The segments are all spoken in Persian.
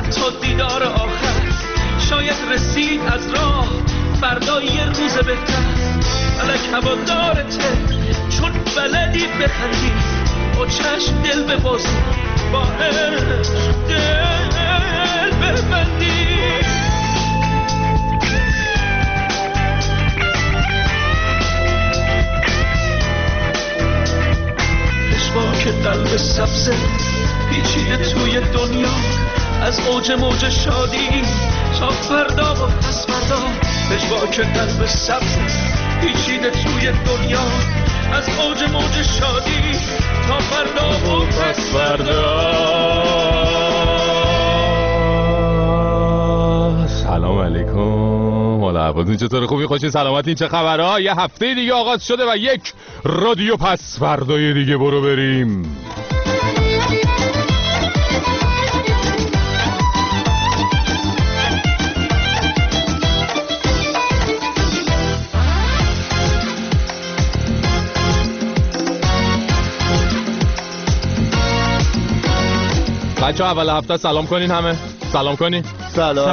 حتی دیدار آخر شاید رسید از راه فردا یه روز بهتر. فلک هوادارته چون بلدی بخندی، با چشم دل ببازی، با عشق دل ببندی. پشواک قلب سبزه پیچیده توی دنیا، از اوج موج شادی تا فردا و پس فردا. پشواک قلب سبزه پیچیده توی دنیا، از اوج موج شادی تا فردا و پس فردا. سلام علیکم، حالا احوالتون چطوره؟ خوبی؟ خوشی؟ سلامتین؟ چه خبرها؟ یه هفته دیگه آغاز شده و یک رادیو پس فردای دیگه برو بریم. بچه اول هفته سلام کنین، همه سلام کنین. سلام.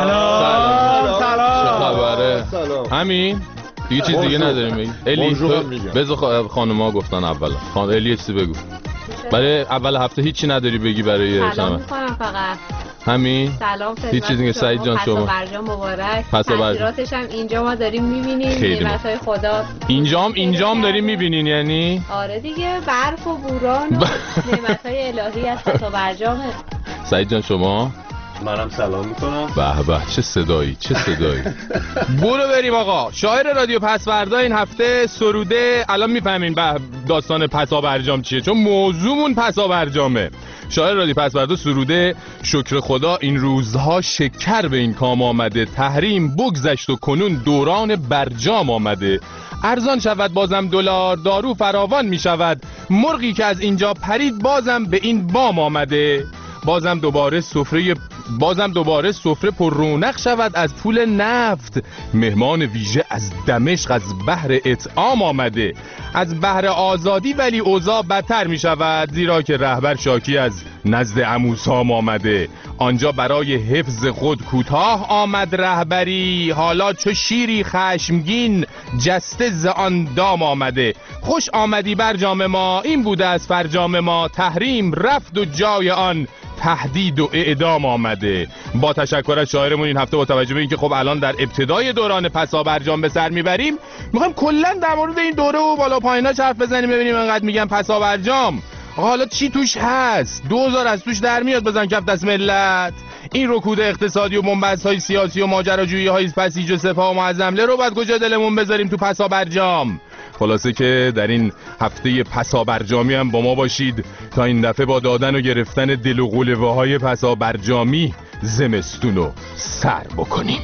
چه خبره؟ همین دیگه چیز دیگه نداریم بگیم. الی بذار خانوما گفتن اول. خانم الی چیزی بگو. برای اول هفته هیچی نداری بگی برای سلام می‌کنم فقط. همین سلام. هیچ چیزی دیگه. سعید جان شما پسابرجام مبارک. تاثیراتش هم اینجا ما داریم می‌بینیم. نعمت‌های خدا. اینجام داریم می‌بینین یعنی؟ آره دیگه، برف و بوران و نعمت‌های الهی از پسابرجامه. سعید جان شما؟ منم سلام میکنم. به به چه صدایی. برو بریم آقا. شاعر رادیو پسوردا این هفته سروده. الان میفهمین داستان پسابرجام چیه، چون موضوعمون پسابرجامه. شاعر رادیو پسوردا سروده: شکر خدا این روزها شکر به این کام آمده، تحریم بگذشت و کنون دوران برجام آمده. ارزان شود بازم دلار، دارو فراوان می شود، مرغی که از اینجا پرید بازم به این بام آمده. بازم دوباره سفره پر رونق شود از پول نفت، مهمان ویژه از دمشق از بحر اطعام آمده. از بحر آزادی ولی اوضاع بدتر می شود، زیرا که رهبر شاکی از نزد عموسام آمده. آنجا برای حفظ خود کوتاه آمد رهبری، حالا چو شیری خشمگین جسته ز آن دام آمده. خوش آمدی برجام ما، این بوده از فرجام ما، تحریم رفت و جای آن تهدید و اعدام آمده. با تشکر از شاعرمون این هفته با توجه به اینکه خب الان در ابتدای دوران پسابرجام به سر میبریم، میخوایم کلا در مورد این دوره و بالا پاییناش حرف بزنیم، ببینیم انقدر میگن پسابرجام حالا چی توش هست. 2000 از توش در میاد بزن کف دست ملت. این رکود اقتصادی و بنبست‌های سیاسی و ماجراجویی‌های پسیج و سپاه و معظمله رو بعد کجا دلمون بذاریم تو پسابرجام. خلاصه که در این هفته پسابرجامی هم با ما باشید تا این دفعه با دادن و گرفتن دل و قلوه‌های پسابرجامی زمستون رو سر بکنیم.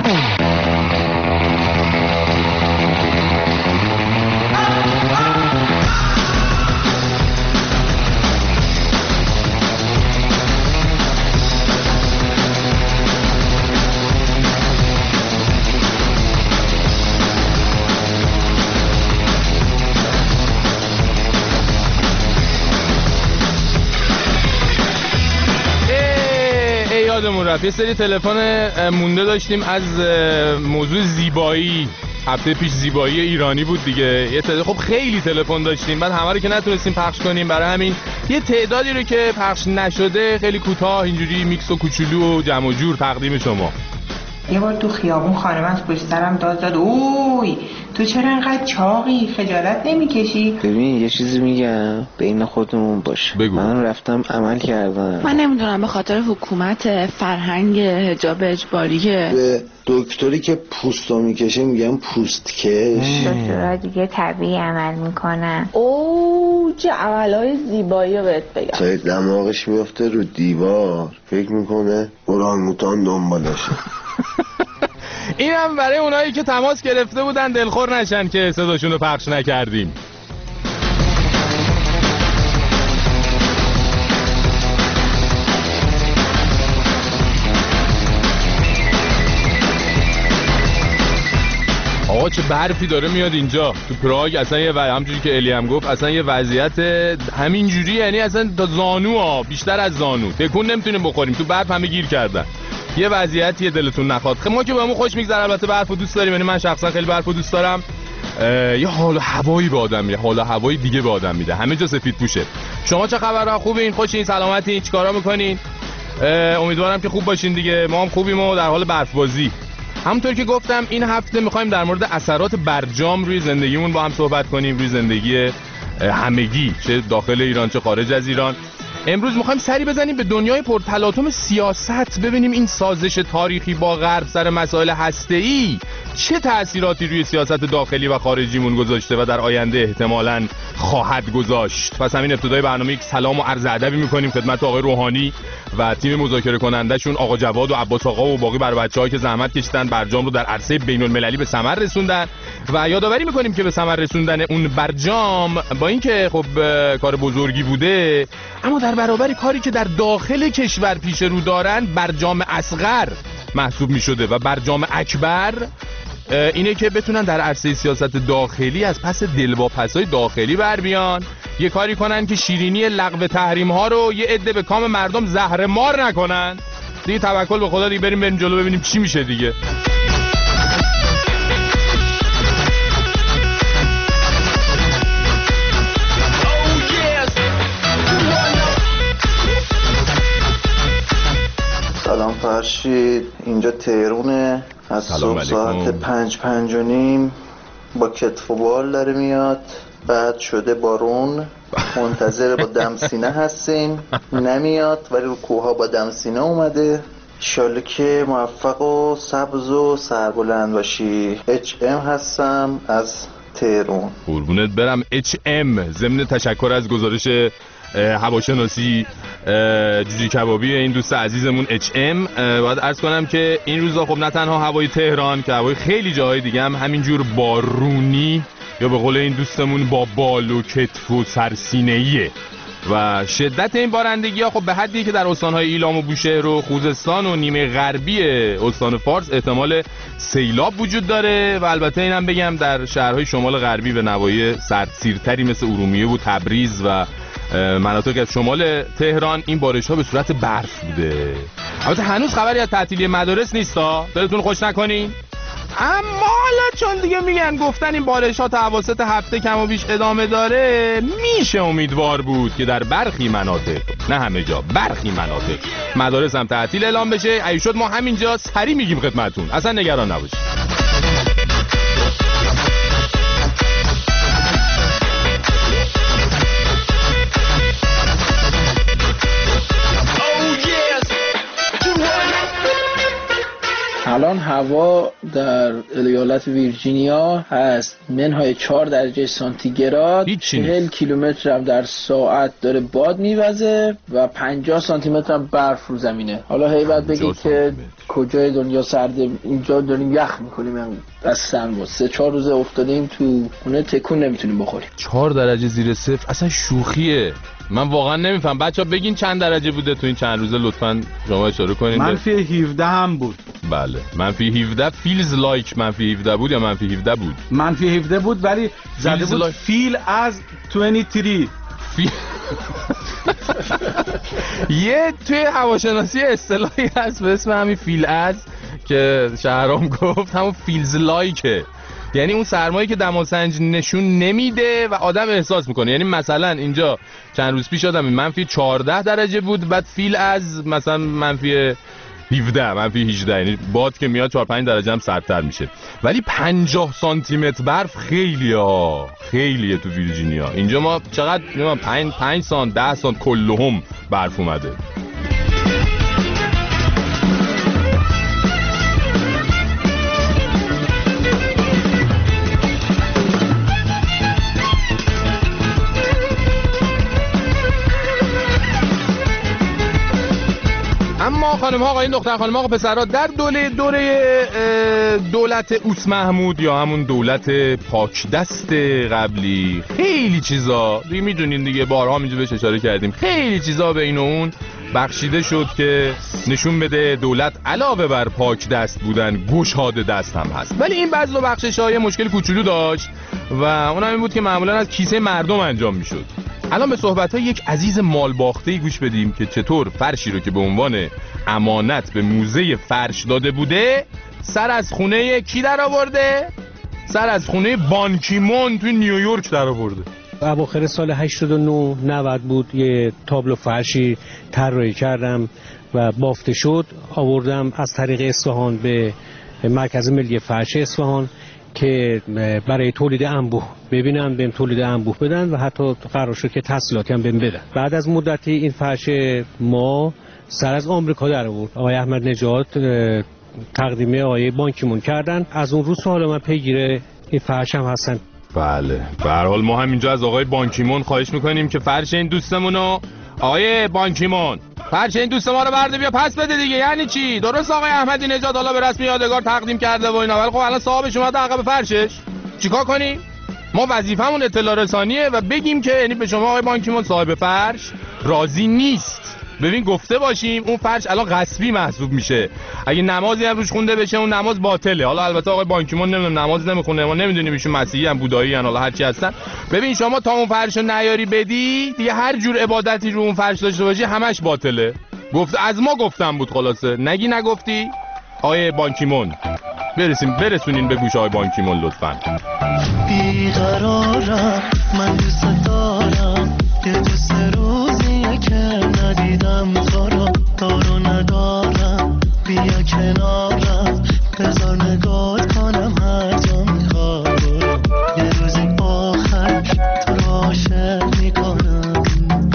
یادمون رفت یه سری تلفن مونده داشتیم از موضوع زیبایی. هفته پیش زیبایی ایرانی بود دیگه. خب خیلی تلفن داشتیم، بعد همه رو که نتونستیم پخش کنیم، برای همین یه تعدادی رو که پخش نشده خیلی کوتاه اینجوری میکس و کوچولو و جمع و جور تقدیم شما. یه بار تو خیابون خانم از پشت سرم داد زد: اوی تو چرا انقدر چاقی، خجالت نمیکشی؟ ببین یه چیزی میگم بین خودمون باشه. بگو. من رفتم عمل کردم. من نمیدونم به خاطر حکومت فرهنگ حجاب اجباریه. به دکتری که پوستو میکشه میگم پوستکش. دکترها دیگه طبیعی عمل میکنن. اوه چه عملهای زیبایی رو بهت بگم. تا دماغش میفته رو دیوار فکر میکنه اورانگوتان دنبالشه. این هم برای اونایی که تماس گرفته بودن دلخور نشن که صداشون رو پخش نکردیم. آقا چه برفی داره میاد اینجا تو پراگ. اصلا همونجوری که الی هم گفت اصلا یه وضعیت همینجوری، یعنی اصلا تا زانو بیشتر از زانو تکون نمیتونیم بخوریم، تو برف همه گیر کردن. یه وضعیتیه دلتون نخواد. ما که بهمون خوش میگذره، البته برفو دوست داریم، یعنی من شخصا خیلی برفو دوست دارم. یه حال و هوایی به آدم میده، حال و هوایی دیگه به آدم میده، همه جا سفید پوشه. شما چه خبرها؟ خوبین؟ خوشین؟ سلامتین؟ چیکارا میکنین؟ امیدوارم که خوب باشین دیگه. ما هم خوبیم و در حال برف بازی. همونطور که گفتم این هفته میخوایم در مورد اثرات برجام روی زندگیمون با هم صحبت کنیم، روی زندگی همگی، چه داخل ایران چه خارج از ایران. امروز میخوایم سری بزنیم به دنیای پرتلاطم سیاست، ببینیم این سازش تاریخی با غرب سر مسائل هسته‌ای چه تأثیراتی روی سیاست داخلی و خارجیمون گذاشته و در آینده احتمالاً خواهد گذاشت. پس همین ابتدای برنامه یک سلام و عرض ادبی میکنیم خدمت آقای روحانی و تیم مذاکره کنندشون آقا جواد و عباس آقا و باقی بر بچه‌هایی که زحمت کشیدن برجام رو در عرصه بین‌المللی به ثمر رسوندن. و یادآوری میکنیم که به ثمر رسوندن اون برجام با اینکه خب کار بزرگی بوده، اما در برابر کاری که در داخل کشور پیش رو دارن برجام اصغر محسوب میشده و برجام اکبر اینه که بتونن در عرصه سیاست داخلی از پس دلواپسای داخلی بر بیان، یه کاری کنن که شیرینی لغو تحریم ها رو یه عده به کام مردم زهر مار نکنن. دیگه توکل به خدا، دیگه بریم جلو ببینیم چی میشه دیگه. سلام فرشید، اینجا تهرونه. از صبح ساعت 5:05 با کتف و بال داره میاد، بعد شده بارون، منتظر با دمسینه هستیم نمیاد، ولی رو کوها با دمسینه اومده. انشالله که موفق و سبز و سربلند باشی. HM هستم از تهران. قربونت برم HM. ضمن تشکر از گزارش هواشناسی جوجی کبابی این دوست عزیزمون HM، باید عرض کنم که این روزا خب نه تنها هوای تهران که هوای خیلی جاهای دیگه هم همینجور بارونی یا به قول این دوستمون با بال و کتف و سرسینه‌ایه و شدت این بارندگی ها خب به حدی که در استانهای ایلام و بوشهر و خوزستان و نیمه غربی استان فارس احتمال سیلاب وجود داره و البته اینم بگم در شهرهای شمال غربی به نواحی سردسیرتری مثل ارومیه و تبریز و مناطق از شمال تهران این بارش ها به صورت برف بوده. البته هنوز خبری از تعطیلی مدارس نیستا، دلتون خوش نکنین. اما حالا چون دیگه میگن گفتن این بارش ها تا اواسط هفته کم و بیش ادامه داره، میشه امیدوار بود که در برخی مناطق، نه همه جا، برخی مناطق مدارس هم تعطیل اعلام بشه. اگه شد ما همینجا سری میگیم خدمتتون، اصلا نگران نباشید. الان هوا در ایالت ویرجینیا هست منهای 4 درجه سانتیگراد، 40 کیلومتر در ساعت داره باد میوزه و 50 سانتی متر هم برف رو زمینه. حالا هیبت بگید که کجای دنیا سرده، اینجا داریم یخ میکنیم از سرما. 3-4 روزه افتادیم تو خونه، تکون نمیتونیم بخوریم. 4 درجه زیر صفر اصلا شوخیه. من واقعا نمیفهم. بچه‌ها بگین چند درجه بوده تو این چند روزه لطفاً شما اشاره کنین. منفی 17 هم بود. بله منفی 17 feels like منفی 17 بود یا منفی 17 بود؟ منفی 17 بود ولی زده بود feel as 23. یه توی هواشناسی اصطلاحی هست به اسم همین فیل از که شهرام گفت، همون فیلز لایکه، یعنی اون سرمایه که دماسنج نشون نمیده و آدم احساس میکنه. یعنی مثلا اینجا چند روز پیش آدم منفی 14 درجه بود، بعد فیل از مثلا منفی 17 منفی 18، یعنی باد که میاد 4-5 درجه هم سردتر میشه. ولی 50 سانتی متر برف خیلیه تو ویرجینیا. اینجا ما چقدر 5 سانت 10 سانت کلهم برف اومده. اما خانم ها آقایون دختر خانم ها پسرها در دوره دولت اوس محمود یا همون دولت پاک دست قبلی خیلی چیزا دیگه میدونین دیگه، بارها اینجا بهش اشاره کردیم، خیلی چیزا به این و اون بخشیده شد که نشون بده دولت علاوه بر پاک دست بودن گشاد دست هم هست. ولی این بذل و بخشش‌ها مشکل کوچولو داشت و اونم این بود که معمولا از کیسه مردم انجام میشد. الان به صحبت‌های یک عزیز مالباخته‌ای گوش بدیم که چطور فرشی رو که به عنوان امانت به موزه فرش داده بوده سر از خونه کی در آورده؟ سر از خونه بان کی مون توی نیویورک در آورده. اواخر سال 89 بود، یه تابلو فرشی طراحی کردم و بافته شد، آوردم از طریق اصفهان به مرکز ملی فرش اصفهان که برای تولید انبوه ببینن، بهم تولید انبوه بدن و حتی قرار شد که تسهیلاتی هم بهم بدن. بعد از مدتی این فرش ما سر از آمریکا در آورد. آقای احمد نژاد تقدیم آقای بان کی مون کردن. از اون روز حالا من پیگیر این فرش هم هستن. بله، به هر حال ما هم اینجا از آقای بان کی مون خواهش میکنیم که فرش این دوستمونو، آقای بان کی مون، فرش این دوست ما رو برده بیا پس بده دیگه. یعنی چی؟ درست آقای احمدی نژاد حالا به رسم یادگار تقدیم کرده و اینا، ولی خب الان صاحبش اومده عقب فرشش، چیکار کنیم؟ ما وظیفمون اطلاع رسانیه و بگیم که یعنی به شما آقای بان کی مون صاحب فرش راضی نیست. ببین گفته باشیم اون فرش الان غصبی محسوب میشه، اگه نمازی هم روش خونده بشه اون نماز باطله. حالا البته آقای بان کی مون نمیدونم نماز نمیخونه، ما نمیدونیم ایشون مسیحی ان بودایی ان، حالا هر چی هستن. ببین شما تا اون فرشو نیاری بدی دیگه هر جور عبادتی رو اون فرش داشته باشی همش باطله. گفت از ما گفتم بود، خلاصه نگی نگفتی. آقای بان کی مون برسونین به گوش آقای بان کی مون لطفاً. بیقرارم من دوست دارم یه دوست روزیه که ندیدم دارو ندارم، بیا کنارم بذار نگات کنم هر جا میخواد برو، یه روزی آخر تو رو عاشق میکنم،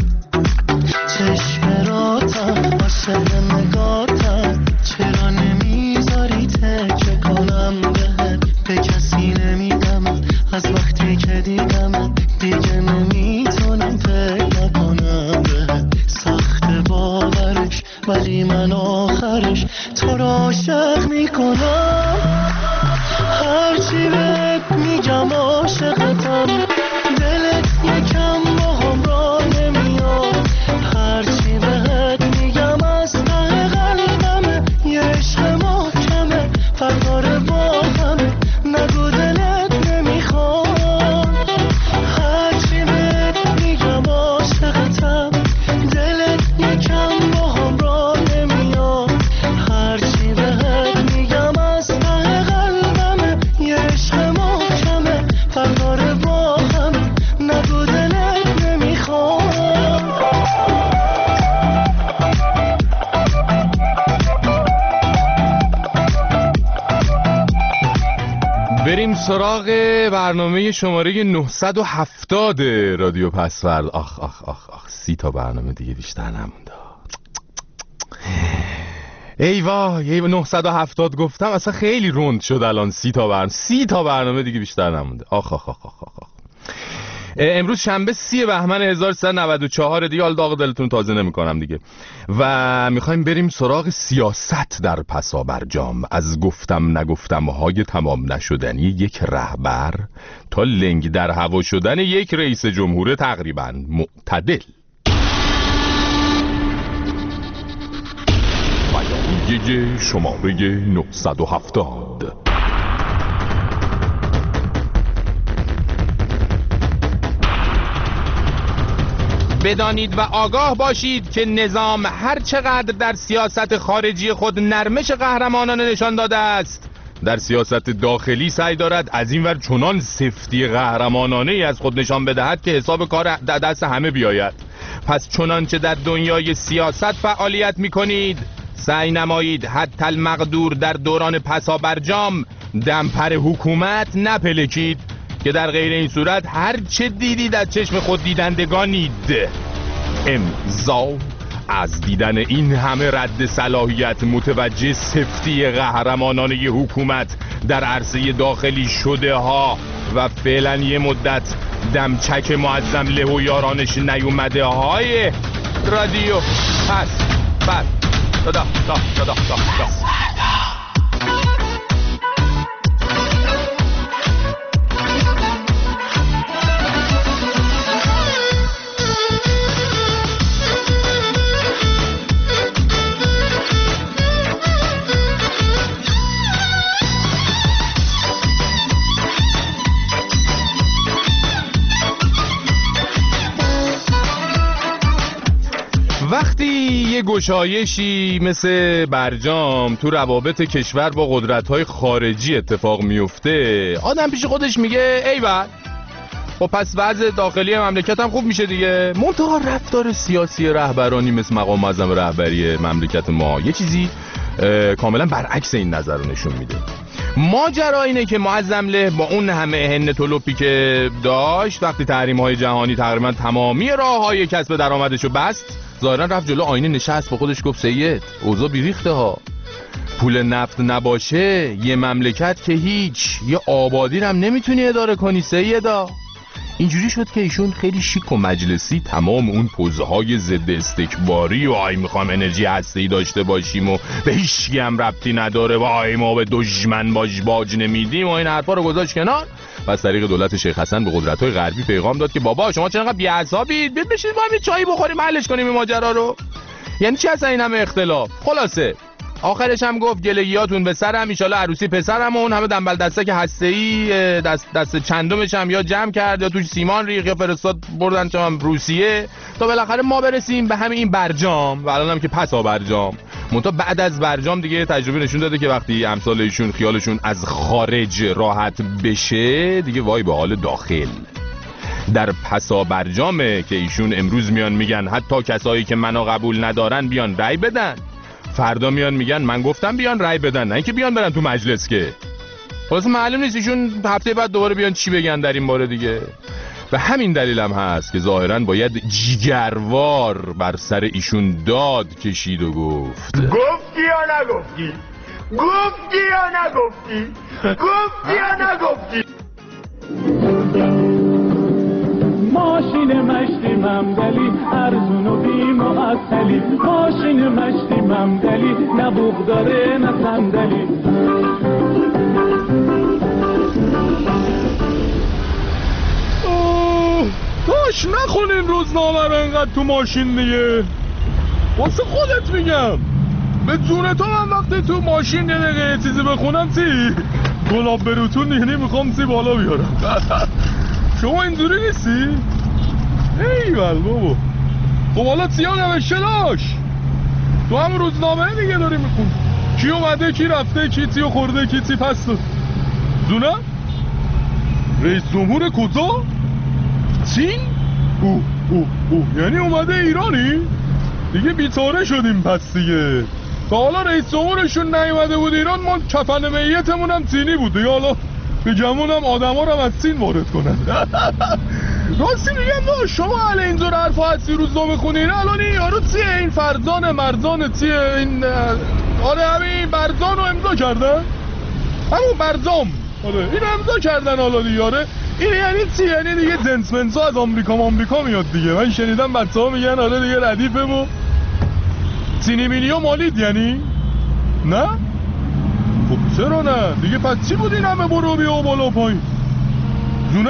چشمراتم عاشق نگاتم، چرا نمیذاری تکه کنم بهت، به کسی نمیگم از وقتی که دیدم دیگه نمیتونم فکر نکنم بهت، سخت باورش ولی من آخرش تو را عاشق میکنم، هرچی بهت میگم عاشقتم، دلت یکم با هم را نمیاد، هرچی بهت میگم از ته قلبمه، یه عشق محکمه فقاره با همه، نگو دلت نمیخواد، هرچی بهت میگم عاشقتم، دلت یکم با هم را نمیاد، هرچی بهت میگم از ته قلبمه، یه عشق محکمه فقاره با همه، نگو دلت نمیخواد. بریم سراغ برنامه شماره 970 رادیو پسورد. آخ 30 تا برنامه دیگه بیشتر نمونده. ای وای 970 گفتم اصلا خیلی روند شد الان. 30 تا برنامه دیگه بیشتر نمونده. آخ. امروز شنبه 30 بهمن 1394 دیگه، حال داغ دلتون تازه نمی‌کنم دیگه، و میخوایم بریم سراغ سیاست در پسابرجام، از گفتم نگفتم های تمام نشدنی یک رهبر تا لنگ در هوا شدن یک رئیس جمهور تقریبا معتدل. بیانیه شماره 970. بدانید و آگاه باشید که نظام هر چقدر در سیاست خارجی خود نرمش قهرمانانه نشان داده است، در سیاست داخلی سعی دارد از این ور چنان سفتی قهرمانانه ای از خود نشان بدهد که حساب کار در دست همه بیاید. پس چنانچه در دنیای سیاست فعالیت می کنید، سعی نمایید حتی المقدور در دوران پسابرجام دمپر حکومت نپلکید، که در غیر این صورت هر چه دیدید از چشم خود دیدندگانید. امضا از دیدن این همه رد صلاحیت متوجه سفتی قهرمانانه حکومت در عرصه داخلی شده ها و فعلا یه مدت دمچک معظم له و یارانش نیومده های رادیو دادا وقتی یه گشایشی مثل برجام تو روابط کشور با قدرت‌های خارجی اتفاق میفته، آدم پیش خودش میگه ایول، خب پس وضع داخلی مملکت هم خوب میشه دیگه. منتها رفتار سیاسی رهبرانی مثل مقام معظم رهبری مملکت ما یه چیزی کاملا برعکس این نظر رو نشون میده. ماجرا اینه که معظم له با اون همه هنه طلوپی که داشت، وقتی تحریم‌های جهانی تقریبا تمامی راه‌های کسب درآمدش رو بست، ظاهرا رفت جلو آینه نشست با خودش گفت سید اوضاع بیریخته ها، پول نفت نباشه یه مملکت که هیچ، یه آبادی هم نمیتونی اداره کنی سیدا. اینجوری شد که ایشون خیلی شیک و مجلسی تمام اون پوزهای ضد استکباری و آی میخوام انرژی هسته‌ای داشته باشیم و به هیچکی هم ربطی نداره و آی ما به دشمن باج نمیدیم و این حرفا رو گذاشت کنار و از طریق دولت شیخ حسن به قدرت‌های غربی پیغام داد که بابا شما چرا انقدر بی‌عصابید، بیاید بشینید با هم یه چایی بخوریم حلش کنیم این ماجرا رو. یعنی چی اصلا این همه اختلاف؟ خلاصه آخرش هم گفت گلگیاتون به سرم، ان شاءالله عروسی پسرم و اون همه دنبل دستک هسته‌ای دست چندمش هم یا جمع کرد یا توش سیمان ریخت یا فرستاد بردن چم روسیه تا بالاخره ما برسیم به همین این برجام و الانم که پسا برجام. منتها بعد از برجام دیگه تجربه نشون داده که وقتی امثال ایشون خیالشون از خارج راحت بشه دیگه وای به حال داخل. در پسا برجامه که ایشون امروز میان میگن حتی کسایی که منو قبول ندارن بیان رأی بدن، فردا میان میگن من گفتم بیان رأی بدن، نه اینکه بیان برن تو مجلس که. خلاص معلوم نیست ایشون هفته بعد دوباره بیان چی بگن در این باره دیگه. و همین دلیل هم هست که ظاهراً باید جیگروار بر سر ایشون داد کشید و گفت گفتی یا نگفتی؟ گفتی یا نگفتی؟ گفتی یا نگفتی؟ ماشین مشتی ممدلی ارزون و بی معطلی، ماشین مشتی ممدلی نه بوق داره نه صندلی. داش نخونین روزنامه رو انقدر تو ماشین دیگه، واسه خودت میگم. به جون تو من وقتی تو ماشین یه دقیقه یه چیزی بخونم چی؟ گلاب بروتون یعنی میخوام چی بالا بیارم. شما اینجوری نیستی؟ ایول بابا. خب حالا چیا نوشته داش؟ تو هم روزنامه دیگه داری میخون. کی اومده کی رفته کی چیو خورده کی چی پس داد. دونه؟ رئیس جمهور کجا؟ چین؟ یعنی اومده ایرانی؟ دیگه بیچاره شدیم پس دیگه. تا حالا رئیس جمهورشون نیومده بود ایران، ما کفن میتمون هم چینی بود دیگه. حالا به گمون هم آدم ها رو هم از چین وارد کنن. راستی میگم داشت شما الان اینجور حرفا هستی روزنامه خونین الان این یارو چیه؟ این فرزان مرزان چیه این؟ آره همین برزان رو امضا کردن؟ همون برزام آره این امضا کردن حالا دیگه. آره این یعنی چی؟ یعنی دیگه جنسمنسا از آمریکا میاد دیگه. من شنیدم بچه ها میگن آره دیگه ردیفه و چینی مینیو مالید یعنی؟ نه؟ خب چرا نه؟ دیگه پس چی بود این همه برو بیا و بالا پایین؟ جونه؟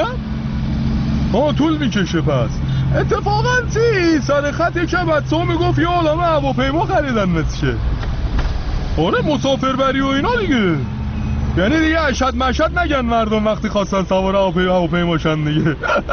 طول میکشه پس. اتفاقا چی؟ سر خطی که بچه ها میگفت یه عالمه هواپیما خریدن مثل آره مسافربری و اینا دیگه. یعنی دیگه اشد مشد نگن مردم وقتی خواستن سوار هواپیماشن دیگه.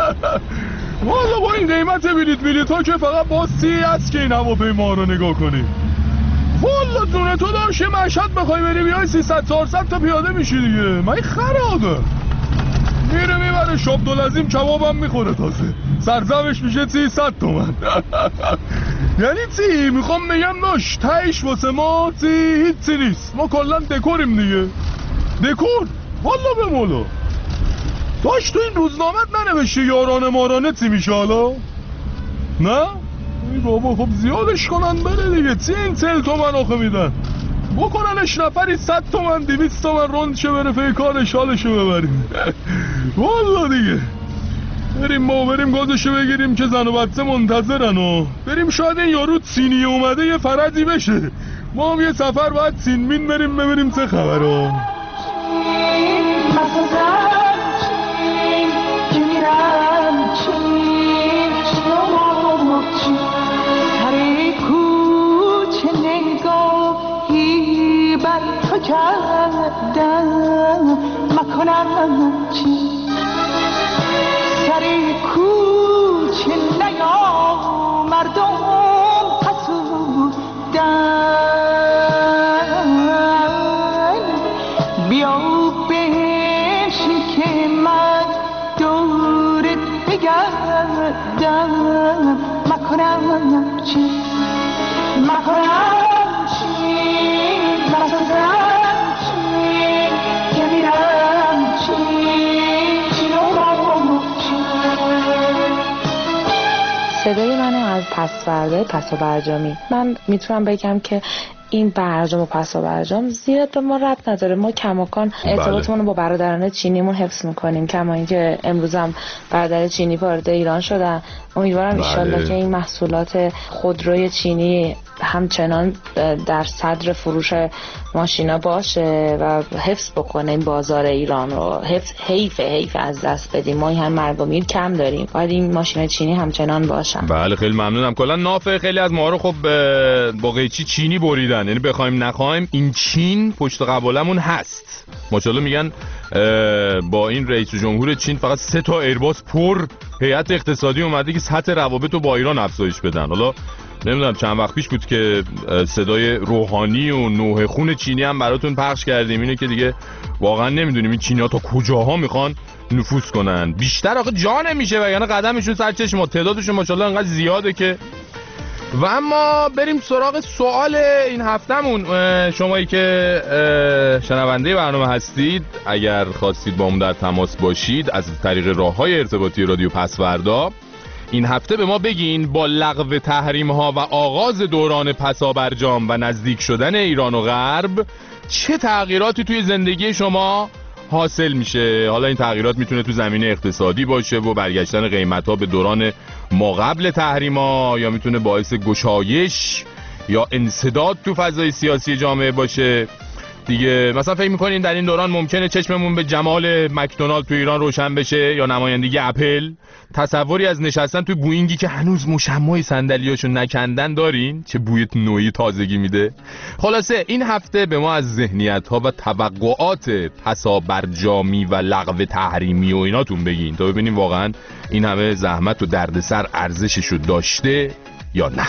والا با این قیمت بلیط ها که فقط باستی هست که این هواپیما رو نگاه کنی. والا جونه تو داشته مشهد بخوای بری بیای 300-400 تا پیاده میشی دیگه. من خراده میره میبره شابدالعظیم کبابم میخوره تازه سرزمش میشه 300 تومن. یعنی چی؟ میخوام بگم داشت تایش واسه ما هیچی نیست. ما کلن دکوریم دیگه. دکور والا به مولا. داشت تو این روزنامت ننوشته یارانه مارانه چی میشه حالا؟ نه؟ ای بابا خب زیادش کنن بره دیگه. چی این 40 تومن آخه میدن؟ بکننش نفری 100 تومن 200 تومن روند شه بره فیکارش حالشو ببریم. والا دیگه بریم گازشو بگیریم که زن و بچه منتظرن و بریم شاید این یارو چینی اومده یه فرجی بشه. ما هم یه سفر باید چینمین بریم ببینیم چه خبره. کردم مکنم چی سر کوچه نیا مردم پس بودم مکنم چی مکنم چی مسازم چی که میرم چی صدای منو از پس و برجامی. من میتونم بگم که این برجام و پس و برجام زیاد به ما ربط نداره. ما کماکان ارتباطمون رو با برادران چینیمون حفظ میکنیم، کما اینکه امروز هم برادر چینی وارد ایران شدن. امیدوارم انشالله که این محصولات خودروی چینی همچنان در صدر فروش ماشینا باشه و حفظ بکنه این بازار ایران رو. حیف از دست بدیم. ما این هم مرگ و میر کم داریم، باید این ماشین چینی همچنان باشن. بله خیلی ممنونم. کلا ناف خیلی از ما رو خب با قیچی چینی بریدن، یعنی بخوایم نخوایم این چین پشت قبالمون هست. ماشاءالله میگن با این رئیس جمهور چین فقط 3 تا ایرباس پر هیئت اقتصادی اومده که سطح روابط رو با ایران افزایش بدن. حالا نمیدونم چند وقت پیش بود که صدای روحانی و نوح خون چینی هم براتون پخش کردیم. اینه که دیگه واقعا نمیدونیم این چینی‌ها تا کجاها میخوان نفوذ کنن. بیشتر آخه جا نمیشه و یعنی قدمشون سر چشم ما، تعدادشون ماشاءالله انقدر زیاده که. و اما بریم سراغ سوال این هفتمون. شمایی که شنونده برنامه هستید، اگر خواستید با ما در تماس باشید از طریق راه‌های ارتباطی رادیو پسوردا، این هفته به ما بگین با لغو تحریم ها و آغاز دوران پسابرجام و نزدیک شدن ایران و غرب چه تغییراتی توی زندگی شما حاصل میشه. حالا این تغییرات میتونه تو زمینه اقتصادی باشه و برگشتن قیمت ها به دوران ما قبل تحریم ها، یا میتونه باعث گشایش یا انسداد تو فضای سیاسی جامعه باشه دیگه. مثلا فکر میکنین در این دوران ممکنه چشممون به جمال مکدونالد تو ایران روشن بشه یا نمایندگی اپل؟ تصوری از نشستن تو بوئینگی که هنوز مشمع صندلیاشو نکندن دارین؟ چه بوی نوعی تازگی میده. خلاصه این هفته به ما از ذهنیت‌ها و توقعات پسابرجامی و لغو تحریمی و ایناتون بگین تا ببینیم واقعا این همه زحمت و دردسر ارزششو داشته یا نه.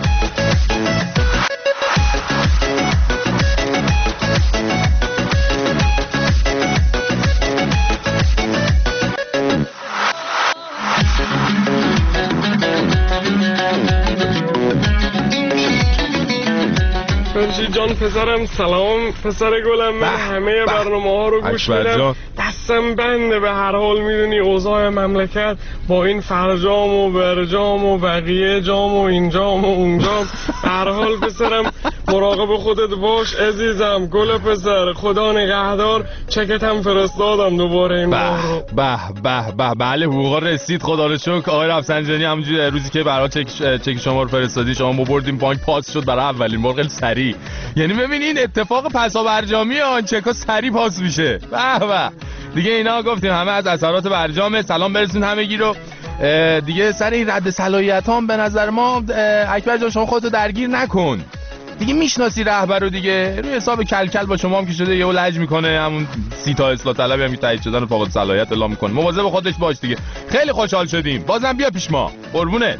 جان پسرم سلام، پسر گلم. من همه برنامه ها رو گوش میدم، دستم بنده. به هر حال میدونی اوضاع مملکت با این فرجام و برجام و بقیه جام و اینجام و اونجام. به هر حال پسرم مراقب خودت باش عزیزم. گل پسر، خدا نگهدار. چکتم فرستادم دوباره این ماه رو. بله حقوقا رسید خدا رو شکر. آقای رفسنجانی همونجوری روزی که برای چک شما رو فرستادی شما بردیم بانک پاس شد برای اولین بار خیلی سریع. یعنی ببینین اتفاق پسابرجامی آن چکا سریع پاس میشه. به دیگه اینا گفتیم همه از اثرات برجامه. سلام برسون همگی رو دیگه. سر این رد صلاحیت هم به نظر ما اکبر جان شما خودتو درگیر نکن دیگه. میشناسی رهبر رو دیگه، روی حساب کلکل با شما هم که شده یهو لج میکنه، همون 30 تا اصلاح طلبی هم تایید شدن و فاقد صلاحیت اعلام میکنه. مواظب خودش باش دیگه. خیلی خوشحال شدیم. بازم بیا پیش ما. قربونت.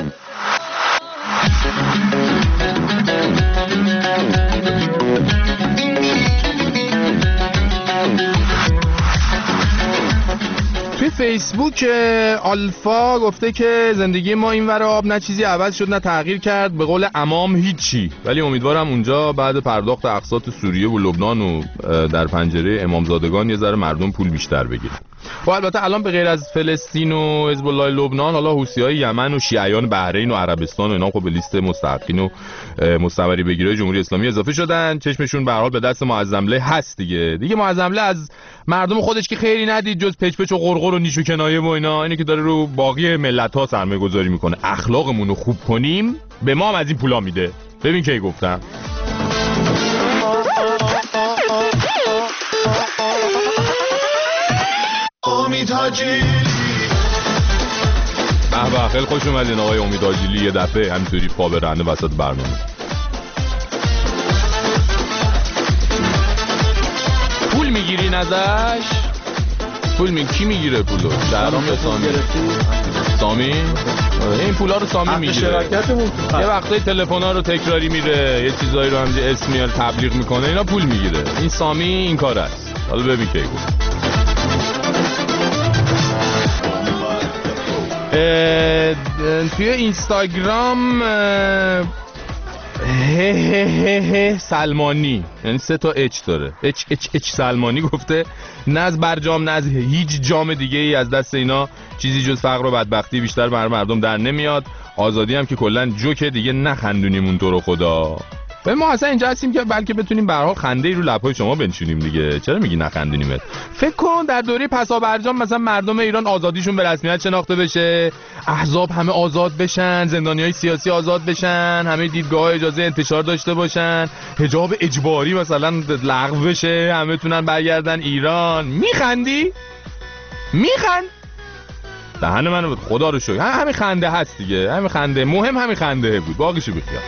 توی فیسبوک آلفا گفته که زندگی ما این ور آب نه چیزی عوض شد نه تغییر کرد، به قول امام هیچی، ولی امیدوارم اونجا بعد پرداخت اقساط سوریه و لبنان و در پنجره امامزادگان یه ذره مردم پول بیشتر بگیرن. و البته الان به غیر از فلسطین و حزب الله لبنان، حالا حوثی‌های یمن و شیعیان بحرین و عربستان و اینا خب به لیست مستحقین و مستمری بگیره جمهوری اسلامی اضافه شدن. چشمشون به هر حال به دست معظمله هست دیگه معظمله از مردم خودش که خیری ندید جز پچ و قرقر و نیش و کنایه و اینا، اینه که داره رو باقی ملت‌ها سرمایه‌گذاری میکنه. اخلاقمون رو خوب کنیم به ما هم از این پولا میده. ببین کی گفتم. امید حاجیلی به خیلی خوش اومدین آقای امید حاجیلی. یه دفعه همینطوری پا به رنده وسط برنامه. پول میگیرین ازش؟ کی میگیره پولو؟ شهرام سامی؟ این پولا رو سامی میگیره. یه وقتایی تلفن‌ها رو تکراری میره، یه چیزایی رو هم اسم میاره تبلیغ میکنه، اینا پول میگیره. این سامی این کار است. حالا ببین کی گفت. توی اینستاگرام سلمانی، یعنی 3 تا اچ داره، اچ سلمانی گفته نه از برجام نه از هیچ جام دیگه ای از دست اینا چیزی جز فقر و بدبختی بیشتر بر مردم در نمیاد. آزادی هم که کلا جوکه دیگه، نخندونیمون تو رو خدا. و ما اصلا اینجا هستیم که بلکه بتونیم به هر حال خنده ای رو لب‌های شما بنشونیم دیگه. چرا میگی نخندونیمت؟ فکر کن در دوره پسا برجام مثلا مردم ایران آزادیشون به رسمیت شناخته بشه، احزاب همه آزاد بشن، زندانیای سیاسی آزاد بشن، همه دیدگاه‌ها اجازه انتشار داشته باشن، حجاب اجباری مثلا لغو بشه، همه تونن برگردن ایران. میخندی؟ میخند؟ دهن منو بود، خدا رو شکر. همین خنده هست دیگه، همین خنده مهم، همین خنده بود، باقیشو بیخیال.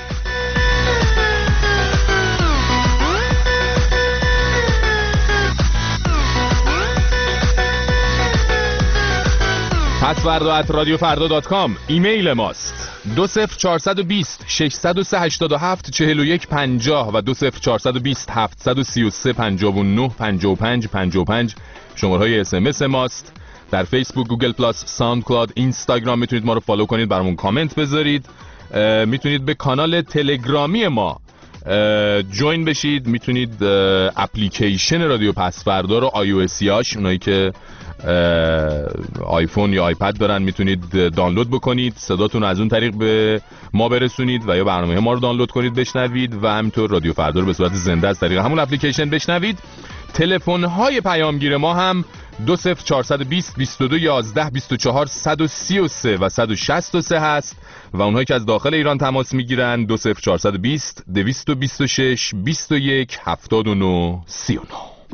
پسوردا@رادیوفردا.com ایمیل ماست. 20420 603 87 41 50 و 20420 733 59 55 55 شماره‌های SMS ماست. در فیسبوک، گوگل پلاس، ساوند کلاود، اینستاگرام میتونید ما رو فالو کنید، برامون کامنت بذارید. میتونید به کانال تلگرامی ما جوین بشید. میتونید اپلیکیشن رادیو پسوردا رو iOS-یاش، اونایی که آیفون یا آیپد دارن، میتونید دانلود بکنید، صداتون از اون طریق به ما برسونید و یا برنامه ما رو دانلود کنید بشنوید و همینطور رادیو فردا رو به صورت زنده از طریق همون اپلیکیشن بشنوید. تلفن‌های پیامگیر ما هم 20420 22 11 24 133 و 163 هست و اونهایی که از داخل ایران تماس میگیرن 20420 226 21 79 39.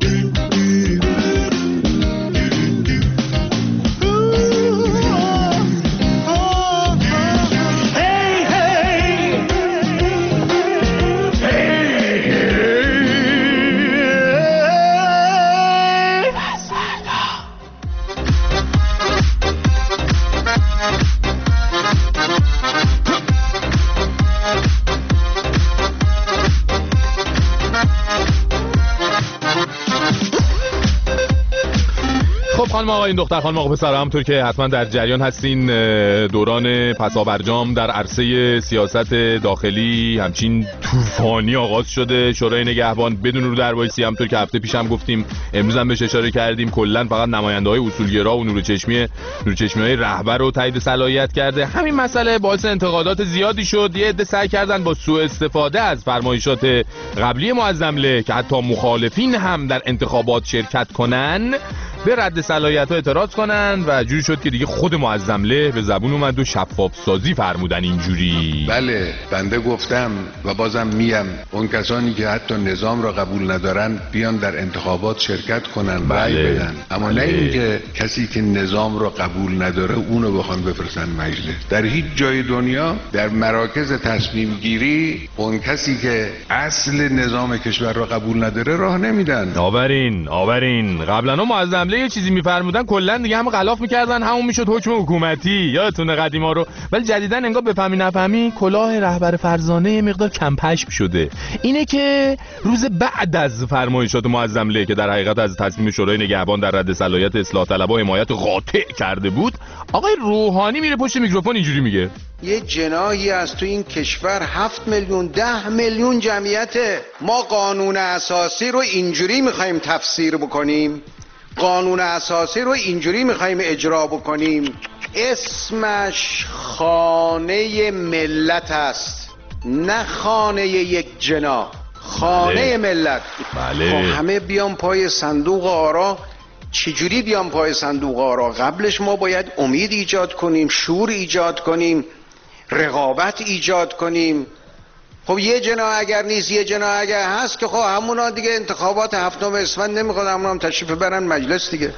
خانم آقا، این دختر خانم آقا پسر، همونطور که حتما در جریان هستین، دوران پسا برجام در عرصه سیاست داخلی همچین طوفانی آغاز شده. شورای نگهبان بدون رو در وایسی، همونطور که هفته پیش هم گفتیم، امروز هم بهش اشاره کردیم، کلا فقط نماینده‌های اصولگرا و نورچشمی‌های رهبر رو تایید صلاحیت کرده. همین مسئله باعث انتقادات زیادی شد. یه عده سعی کردن با سوء استفاده از فرمایشات قبلی معظمله که حتی مخالفین هم در انتخابات شرکت کنن به رد صلاحیت‌ها اعتراض کنن و جوری شد که دیگه خود معظمله به زبون اومد و شفاف سازی فرمودن اینجوری. بله، بنده گفتم و بازم میم، اون کسانی که حتی نظام را قبول ندارن بیان در انتخابات شرکت کنن، رأی بدن، اما نه اینکه کسی که نظام را قبول نداره اونو بخوان بفرستن مجلس. در هیچ جای دنیا در مراکز تصمیم گیری اون کسی که اصل نظام کشور را قبول نداره راه نمیدن. آورین قبلا معظمله یه چیزی میفرمودن کلا دیگه هم غلاف میکردن، همون میشد حکم حکومتی. یادتونه قدیما رو؟ ولی جدیدن انگار بفهمی نفهمی کلاه رهبر فرزانه یه مقدار کم پشم شده. اینه که روز بعد از فرمایشات معظمله که در حقیقت از تصمیم شورای نگهبان در رد صلاحیت اصلاح طلبها حمایت قاطع کرده بود، آقای روحانی میره پشت میکروفون اینجوری میگه: یه جناحی از تو این کشور 7 میلیون 10 میلیون جمعیته. ما قانون اساسی رو اینجوری میخوایم تفسیر بکنیم، قانون اساسی رو اینجوری میخوایم اجرا بکنیم، اسمش خانه ملت است، نه خانه یک جناح، خانه ملت. بله. خب همه بیان پای صندوق آرا. چجوری بیان پای صندوق آرا؟ قبلش ما باید امید ایجاد کنیم، شور ایجاد کنیم، رقابت ایجاد کنیم. خب یه جناح اگر نیست، یه جناح اگر هست که خب همونا دیگه انتخابات 7 اسفند نمیخواد، همونا هم تشریف برن مجلس دیگه.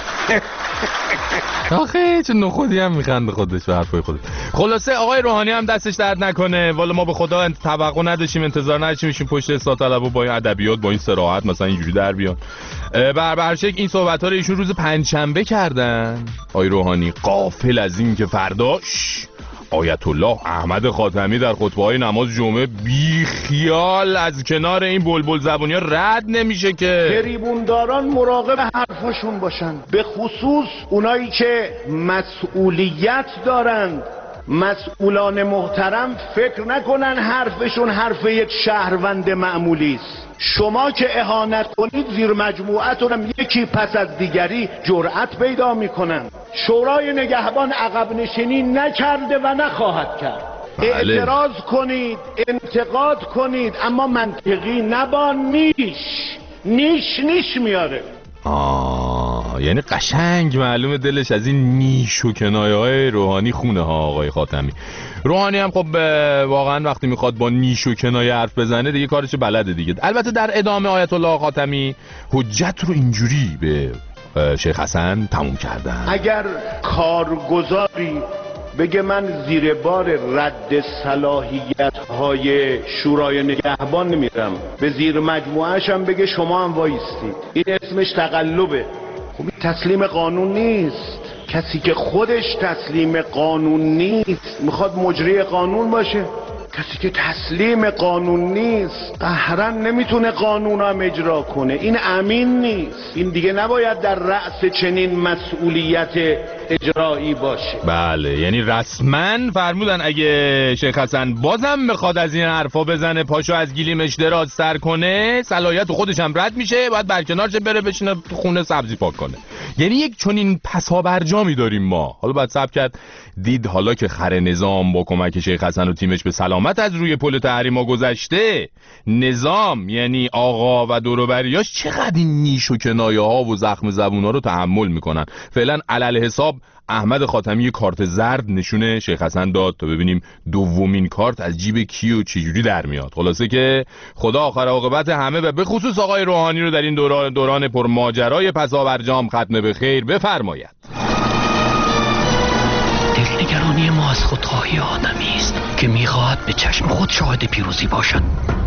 آخه چه نخودی هم میخنده خودش به حرفای خودش. خلاصه آقای روحانی هم دستش درد نکنه. والا ما به خدا توقع نداشتیم، انتظار نداشتیم ایشون پشت اصلاح طلبها با این ادبیات، با این صراحت مثلا اینجوری در بیان. به هر شکل این صحبت‌ها رو ایشون روز پنجشنبه کردن آقای روحانی، غافل از این که فرداش آیت الله احمد خاتمی در خطبه‌های نماز جمعه بی خیال از کنار این بلبل زبونی‌ها رد نمیشه که تریبونداران مراقب حرفشون باشن، به خصوص اونایی که مسئولیت دارند. مسئولان محترم فکر نکنن حرفشون حرف یک شهروند معمولی است. شما که اهانت کنید زیر مجموعتون هم یکی پس از دیگری جرأت پیدا میکنن. شورای نگهبان عقب نشینی نکرده و نخواهد کرد. اعتراض کنید، انتقاد کنید، اما منطقی نبان. نیش میاره. یعنی قشنگ معلومه دلش از این نیش و کنایه‌های روحانی خونه ها آقای خاتمی. روحانی هم خب واقعا وقتی میخواد با نیش و کنایه حرف بزنه دیگه کارش بلده دیگه. البته در ادامه آیت الله خاتمی حجت رو اینجوری به شیخ حسن تموم کردن: اگر کارگزاری بگه من زیر بار رد صلاحیت‌های شورای نگهبان نمیرم، به زیر مجموعه‌اش هم بگه شما هم وایستید، این اسمش تقلبه. خب این تسلیم قانون نیست. کسی که خودش تسلیم قانون نیست میخواد مجری قانون باشه. کسی که تسلیم قانون نیست قهرن نمیتونه قانون هم اجرا کنه. این امین نیست. این دیگه نباید در رأس چنین مسئولیت اجرایی باشه. بله، یعنی رسما فرمودن اگه شیخ حسن بازم بخواد از این حرفا بزنه، پاشو از گلیمش دراز سر کنه، صلاحیت خودش هم رد میشه، باید برکنار شه بره بشینه خونه سبزی پاک کنه. یعنی یک چنین پسابرجامی داریم ما. حالا باید صبر کرد دید حالا که خر نظام با کمک شیخ حسن و تیمش به سلامت از روی پل تحریما گذشته، نظام یعنی آقا و دور و بریاش چقدر این نیش و کنایه ها و زخم زبونا رو تحمل میکنن. فعلا علل حساب احمد خاتمی کارت زرد نشونه شیخ حسن داد تا ببینیم دومین کارت از جیب کی و چجوری در میاد. خلاصه که خدا آخر عاقبت همه و به خصوص آقای روحانی رو در این دوران پرماجرای پسابرجام ختم به خیر بفرماید. دلنگرانی ما از خودخواهی آدمی است که میخواهد به چشم خود شاهد پیروزی باشد.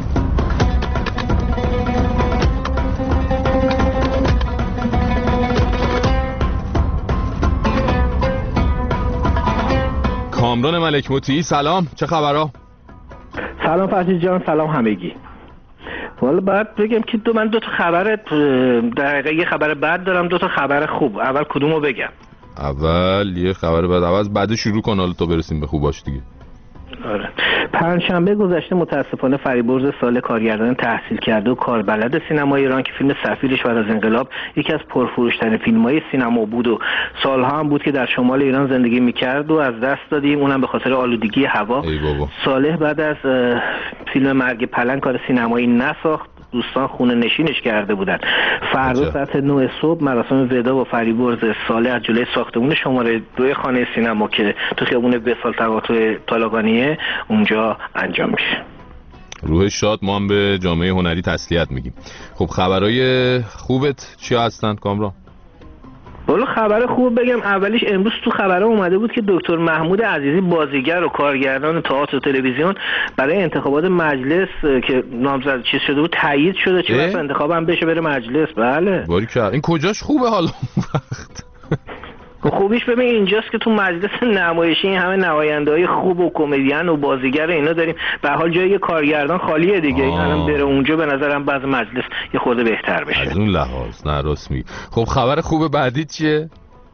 کامران ملک مطیعی سلام، چه خبرها؟ سلام فرشید جان، سلام همگی. والا باید بگم که من دو تا خبر دقیقه، یه خبر بد دارم، دو تا خبر خوب. اول کدومو بگم؟ اول یه خبر بد، بعد شروع کن حالا تا برسیم به خوباش دیگه. آره. پنجشنبه گذشته متاسفانه فریبرز سال کارگردان تحصیل کرده و کاربلد سینما ایران که فیلم سفیرش بعد از انقلاب یکی از پرفروش‌ترین فیلم‌های سینما بود و سالها هم بود که در شمال ایران زندگی می‌کرد و از دست دادیم، اونم به خاطر آلودگی هوا. صالح بعد از فیلم مرگ پلنگ کار سینمایی نساخت، دوستان خونه نشینش کرده بودن. فردا ساعت 9 صبح مراسم ودا با فریبرز صالح از جلوی ساختمون شماره 2 خانه سینما که تو خیابون وصال تقاطع طالقانیه اونجا انجام میشه. روح شاد، ما هم به جامعه هنری تسلیت میگیم. خب خبرای خوبت چی هستن کامران؟ والا خبر خوب بگم، اولیش امروز تو خبرها اومده بود که دکتر محمود عزیزی بازیگر و کارگردان تئاتر و تلویزیون برای انتخابات مجلس که نامزد چیز شده بود تایید شده، چه وقت انتخاب هم بشه بره مجلس. بله باریکلا. این کجاش خوبه حالا وقت؟ خوبیش ببین اینجاست که تو مجلس نمایشی این همه نماینده‌های خوب و کمدین و بازیگر و اینا داریم، به حال جای کارگردان خالیه دیگه. این الان بره اونجا به نظرم بعض مجلس یه خورده بهتر بشه از اون لحاظ. نه راست میگی. خب خبر خوب بعدی چیه؟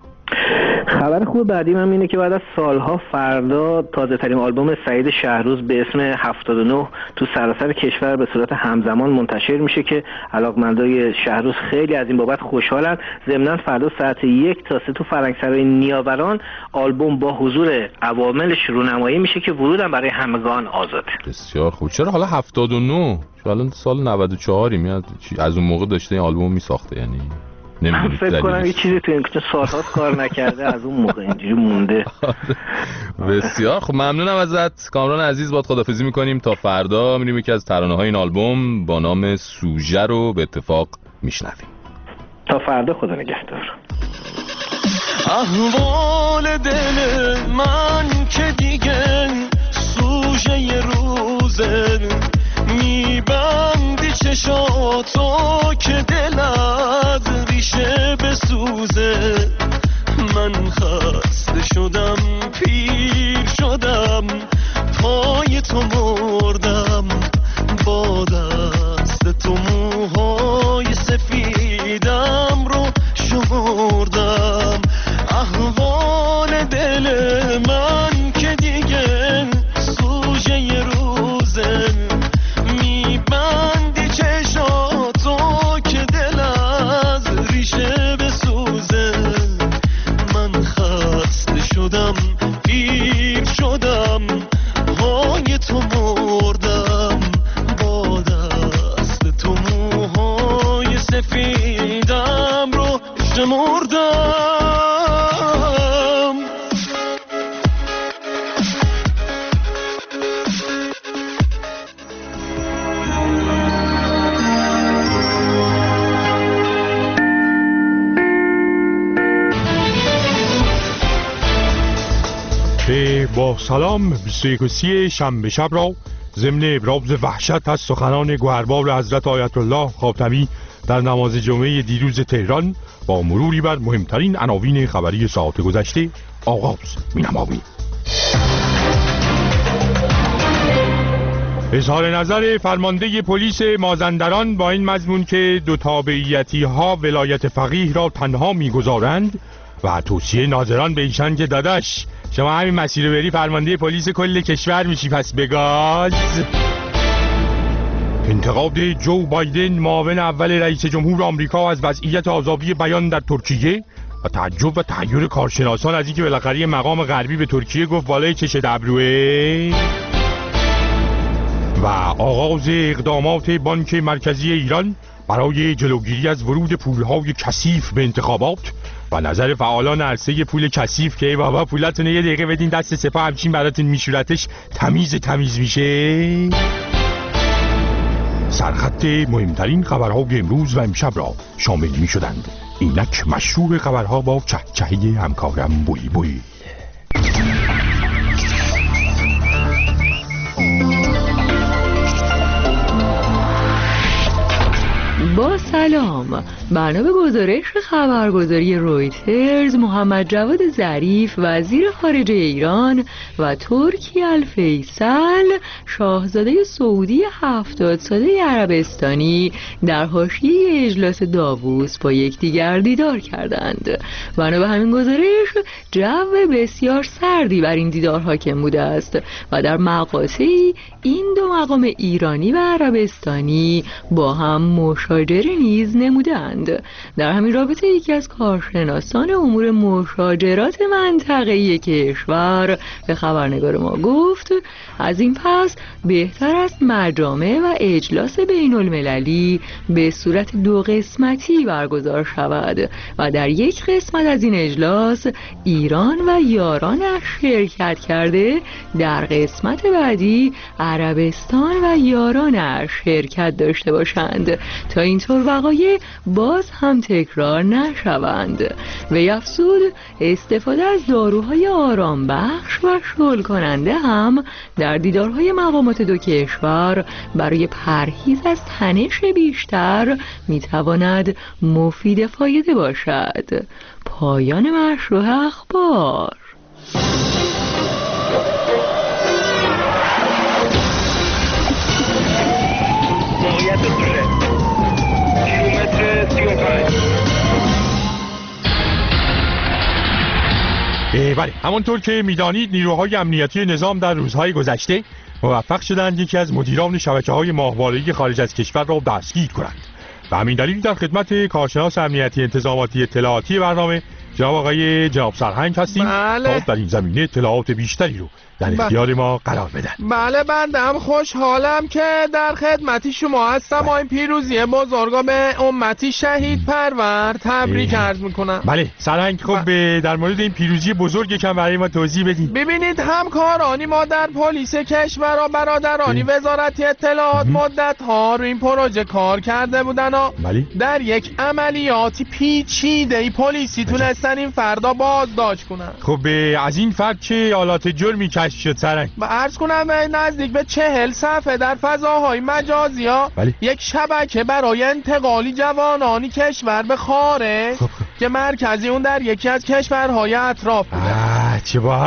خبر خوب بعدی من اینه که بعد از سالها فردا تازه ترین آلبوم سعید شهروز به اسم 79 تو سراسر کشور به صورت همزمان منتشر میشه که علاقمندای شهروز خیلی از این بابت خوشحالن. ضمناً فردا ساعت 1 تا 3 تو فرنگسرای نیاوران آلبوم با حضور عواملش رونمایی میشه که ورودم برای همگان آزاده. بسیار خوب. چرا حالا 79؟ الان سال 94 میاد، از اون موقع داشته این آلبوم میساخته، یعنی من فکر کنم یه چیزی تو این که سال‌هاست کار نکرده از اون موقع اینجوری مونده. بسیار خب، ممنونم ازت کامران عزیز. باید خداحافظی میکنیم تا فردا. میریم یکی از ترانه‌های این آلبوم با نام سوژه رو به اتفاق میشنویم. تا فردا، خدا نگهدار. احوال دل من که دیگه سوژه روزه، میبندی چشاتو که دلت ریشه بسوزه. من خسته شدم، پیر شدم، تو مردم، با دست تو موهای سفیدم رو شمردم. احوال دل من که دیگه سوژه ی روزه، میبندی چشاتو که دل از ریشه بسوزه. من خسته شدم، پیر شدم، های تو مردم، با دست تو موهای سفیدم رو شمردم. با سلام 21 شنبه شب را ضمن ابراز وحشت از سخنان گوهربار حضرت آیت الله خاتمی در نماز جمعه دیروز تهران با مروری بر مهمترین عناوین خبری ساعت گذشته آغاز می‌نماییم. اظهار نظر فرمانده پلیس مازندران با این مضمون که دو تابعیتی‌ها ولایت فقیه را تنها می‌گذارند و توصیه ناظران به ایشان که داداش شما همین مسیر رو بری فرمانده پلیس کل کشور میشی پس بگاز. انتقاد جو بایدن معاون اول رئیس جمهور آمریکا از وضعیت آزادی بیان در ترکیه و تعجب و تحیر کارشناسان از اینکه بالاخره مقام غربی به ترکیه گفت بالای چش ابروه. و آغاز اقدامات بانک مرکزی ایران برای جلوگیری از ورود پولهای کثیف به انتخابات و نظر فعالان عرصه پول کثیف که ای بابا پولاتون یه دقیقه بدین دست سپاه همچین براتون میشورتش تمیز میشه. سرخط مهمترین خبرهای امروز و امشب را شامل می شدند. اینک مشروع خبرها با چهچهی همکارم بوی بوی. با سلام. بنا گزارش خبرگزاری رویترز، محمد جواد ظریف وزیر خارجه ایران و ترکی الفیصل شاهزاده سعودی 70 ساله عربستانی در حاشیه اجلاس داووس با یکدیگر دیدار کردند. بنا به همین گزارش جو بسیار سردی بر این دیدار حاکم بوده است و در مقاطعی این دو مقام ایرانی و عربستانی با هم مشاجره نیز نمودند. در همین رابطه یکی از کارشناسان امور مشاجرات منطقه‌ای کشور به خبرنگار ما گفت از این پس بهتر است مجامع و اجلاس بین المللی به صورت دو قسمتی برگزار شود و در یک قسمت از این اجلاس ایران و یارانش شرکت کرده، در قسمت بعدی عربستان و یارانش شرکت داشته باشند تا اینطور وقایع باز هم تکرار نشوند. وی افزود استفاده از داروهای آرام بخش و شل کننده هم در دیدارهای مقامات دو کشور برای پرهیز از تنش بیشتر میتواند مفید فایده باشد. پایان مشروع اخبار. بله، همانطور که میدانید نیروهای امنیتی نظام در روزهای گذشته موفق شدند یکی از مدیران شبکه‌های ماهواره‌ای خارج از کشور را دستگیر کنند و همین دلیل در خدمت کارشناس امنیتی انتظاماتی اطلاعاتی برنامه جناب سرهنگ هستیم تا در این زمینه اطلاعات بیشتری رو در اختیار ما قرار بدن. بله بندم خوشحالم که در خدمتی شما هستم. این پیروزی بزرگا به امتی شهید پرور تبریک عرض میکنم. بله سرهنگ، خب در مورد این پیروزی بزرگ کم برای ما توضیح بدین. ببینید همکارانی ما در پلیس کشور و برادرانی وزارت اطلاعات مدت ها رو این پروژه کار کرده بودن و در یک عملیاتی پیچیده پلیسی تونستن این فردا بازداشت کنن. خب از این فرد چه آلات جرمی شد سرنگ؟ و عرض کنم نزدیک به 40 صفحه در فضاهای مجازی ها یک شبکه برای انتقالی جوانانی کشور به خارج که مرکزی اون در یکی از کشورهای اطراف بوده. چه باحال.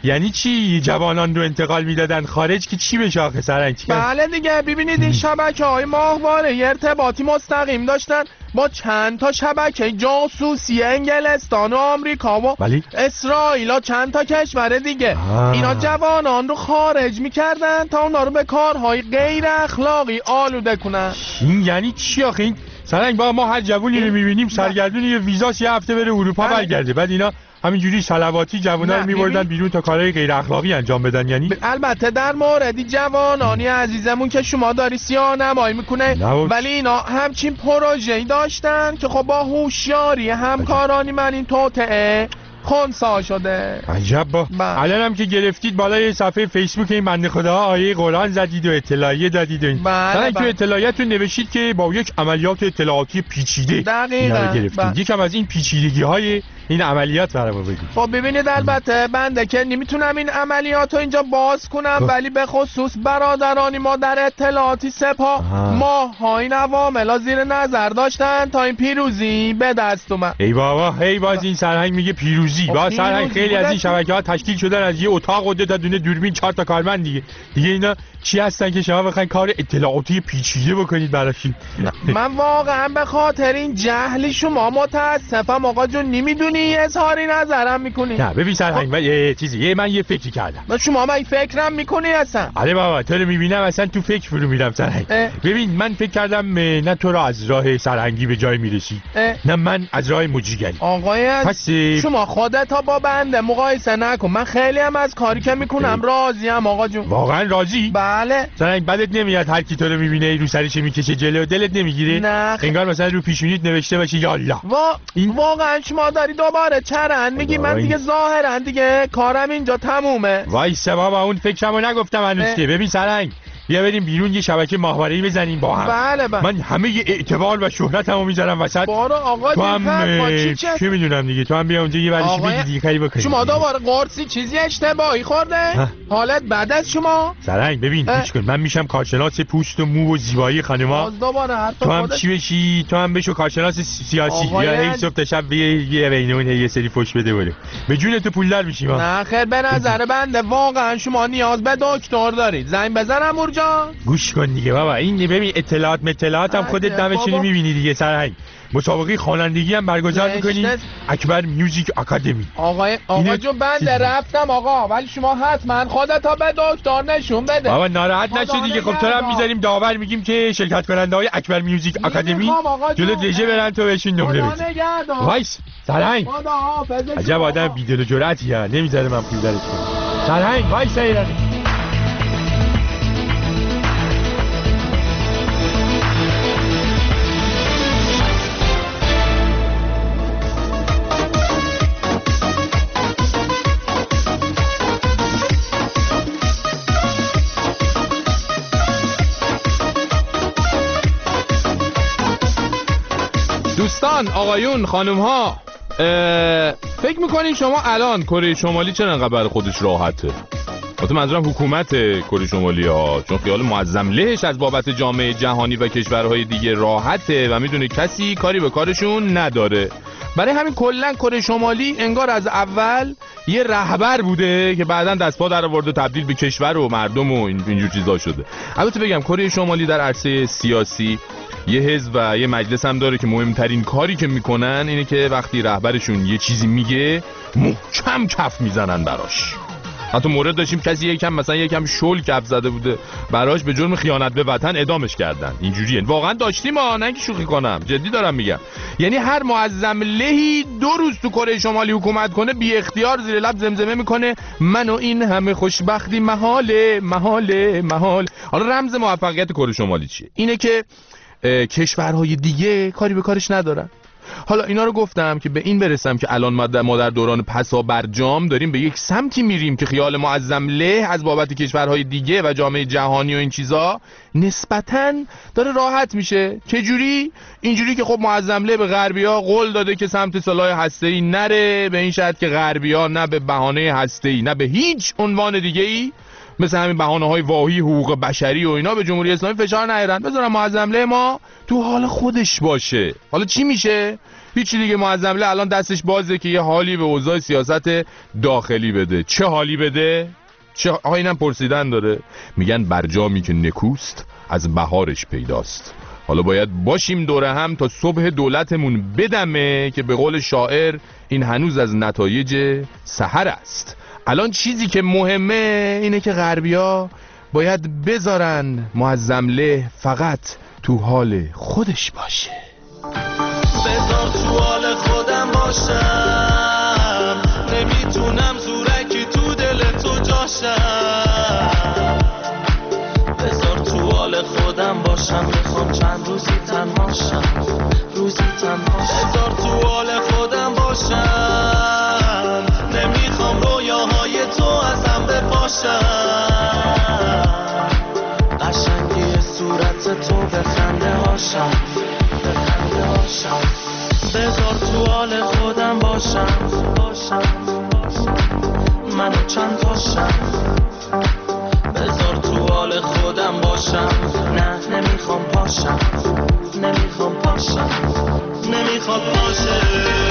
یعنی چی جوانان رو انتقال میدادن خارج که چی بشه آخه سرنگ؟ بله دیگه، ببینید این شبکه‌های ماهواره ارتباطی مستقیم داشتن با چند تا شبکه جاسوسی انگلستان و آمریکا و اسرائیل و چند تا کشور دیگه. اینا جوانان رو خارج میکردن تا اونا رو به کارهای غیر اخلاقی آلوده کنن. این یعنی چی آخه؟ این سرنگ ما هر جوونی رو میبینیم سرگردون یه ویزاس یه هفته بره اروپا برگرده، بعد اینا همینجوری صلواتی جوونا رو میبردن بیرون تا کارهای غیر اخلاقی انجام بدن. یعنی البته در موردی جوانانی عزیزمون که شما داری سیاه نمایی میکنه، ولی اینا همچین پروژه‌ای داشتن که خب با هوشیاری همکارانی من این توطئه خونسا شده. عجب. الان هم که گرفتید بالای صفحه فیسبوک این بنده خداها آیه قرآن زدید و اطلاعیه دادید و این تو اطلاعیتون نوشید که با یک عملیات اطلاعاتی پیچیده اینا رو گرفتید. یکم از این پیچیدگی های این عملیات برام بگید. خب ببینید البته بنده که نمیتونم این عملیات رو اینجا باز کنم، ولی به خصوص برادرانی ما در اطلاعاتی سپاه ماها این عوامل زیر نظر داشتن تا این پیروزی به دست اومد. ای بابا هی باز این سرهنگ میگه پیروزی. با سرهنگ خیلی از این شبکه‌ها تشکیل شدن از یه اتاق و 2 تا دونه دوربین 4 تا کارمند دیگه اینا چی هستن که شما بخواید کار اطلاعاتی پیچیده بکنید براشون؟ من واقعا به خاطر این جهل شما متاسفم آقا جون، نمیدونی اظهاری نظرم میکنی. نه ببین سرهنگ من یه فکری کردم. شما من فکرم میکنی اصلا؟ آره بابا تو رو میبینم اصلا تو فکر فرو میرم سرهنگ. ببین من فکر کردم نه تو رو از راه سرهنگی به جای میرسی، نه من از راه مجیگری. آقای پس شما خودت تا با بنده مقایسه نکن، من خیلی هم از کاری که میکنم راضیم آقا جون. واقعا راضی؟ بله. سرهنگ بدت نمیاد هر کی تو رو میبینه رو سرش میکشه جلو، دلت نمیگیره؟ نه انگار مثلا رو پیشونیت نوشته باشه یا الله. واقعا شما داری دوباره چرند میگی؟ من دیگه ظاهرا دیگه کارم اینجا تمومه. وایسا بابا اون فکرمو نگفتم هنوز که. ببین سرهنگ بیا بریم بیرون یه شبکه ماهواره‌ای بزنیم با هم. بله. من همه اعتبار و شهرتمو میذارم وسط. بارو آقا تو هم چه میدونم دیگه، تو هم بیا اونجا یه ورشی بگی دیگه کاری بکنی. شما دوباره قرصی چیزی اشتباهی خورده؟ حالت بعد از شما؟ سرهنگ ببین گوش کن، من میشم کارشناس پوست و مو و زیبایی خانما. تو هم چی بشی؟ تو هم بشو کارشناس سیاسی. یا هی صبح تا شب یه بینون یه سری فوش بده بره. به جون تو پولدار میشیم. نه خیر، به نظر بنده واقعا شما نیاز به دکتر دارید. زنگ بزنم اورجا؟ گوش کن دیگه بابا، این ببین اطلاعات هم خودت دمشونی میبینی دیگه سرهنگ. مسابقه خوانندگی هم برگزار میکنی، اکبر میوزیک آکادمی. آقا جون بنده رفتم آقا، ولی شما حتما خودت به دکتر نشون بده. بابا ناراحت نشو دیگه. خب تو هم میذاریم داور میگیم که شرکت کننده های اکبر میوزیک آکادمی جلو رژه برن تو بهشون نمره بدی. وایس سرهنگ عجب آدم بیدل و جرأتیه، نمیذاره من پول درش کنم. سرهنگ وایس ایران. دوستان، آقایون، خانم ها، فکر میکنین شما الان کره شمالی چرا انقدر برای خودش راحته؟ البته منظورم حکومت کره شمالی ها، چون خیال معظم لهش از بابت جامعه جهانی و کشورهای دیگه راحته و میدونه کسی کاری به کارشون نداره. برای همین کلا کره شمالی انگار از اول یه رهبر بوده که بعداً دست پا در آورده تبدیل به کشور و مردم و اینجور چیزا شده. البته بگم کره شمالی در عرصه سیاسی یه حزب و یه مجلس هم داره که مهمترین کاری که میکنن اینه که وقتی رهبرشون یه چیزی میگه محکم کف میزنن براش. حتی مورد داشتیم کسی یکم شل کف زده بوده براش، به جرم خیانت به وطن اعدامش کردن. اینجوریه واقعا داشتیم نه که شوخی کنم، جدی دارم میگم. یعنی هر معظم لهی 2 روز تو کره شمالی حکومت کنه بی اختیار زیر لب زمزمه میکنه من و این همه خوشبختی محاله محاله محال. حالا رمز موفقیت کره شمالی چیه؟ اینه که کشورهای دیگه کاری به کارش ندارن. حالا اینا رو گفتم که به این برسم که الان ما در دوران پسا برجام داریم به یک سمتی میریم که خیال معظم له از بابت کشورهای دیگه و جامعه جهانی و این چیزا نسبتاً داره راحت میشه. چجوری؟ اینجوری که خب معظم له به غربی‌ها قول داده که سمت سلاح هسته‌ای نره، به این شرط که غربی‌ها نه به بهانه هسته‌ای نه به هیچ عنوان دیگه‌ای مثل همین بهانه‌های واهی حقوق بشری و اینا به جمهوری اسلامی فشار نیارن، بذارن معظمله ما تو حال خودش باشه. حالا چی میشه؟ هیچی دیگه. معظمله الان دستش بازه که یه حالی به اوضاع سیاست داخلی بده. چه حالی بده؟ چه اینم پرسیدن داره. میگن برجامی که نکوست از بهارش پیداست. حالا باید باشیم دوره هم تا صبح دولتمون بدمه که به قول شاعر این هنوز از نتایج سحر است. الان چیزی که مهمه اینه که غربیا باید بذارن معظمله فقط تو حال خودش باشه. بذار تو حال خودم باشم، نمیتونم زورکی تو دل تو جاشم. بذار تو حال خودم باشم، میخوام چند روزی تنهاشم، روزی تنهاشم. بذار تو حال خودم باشم، نمیخوام رویاهای تو ازم بپاشم. قشنگی صورت تو به خنده هاشم، به خنده هاشم. بذار تو حال خودم باشم، منو چند تاشم. بذار تو حال خودم باشم، نه نمیخوام پاشم، نمیخوام پاشم، نمیخوام پاشم.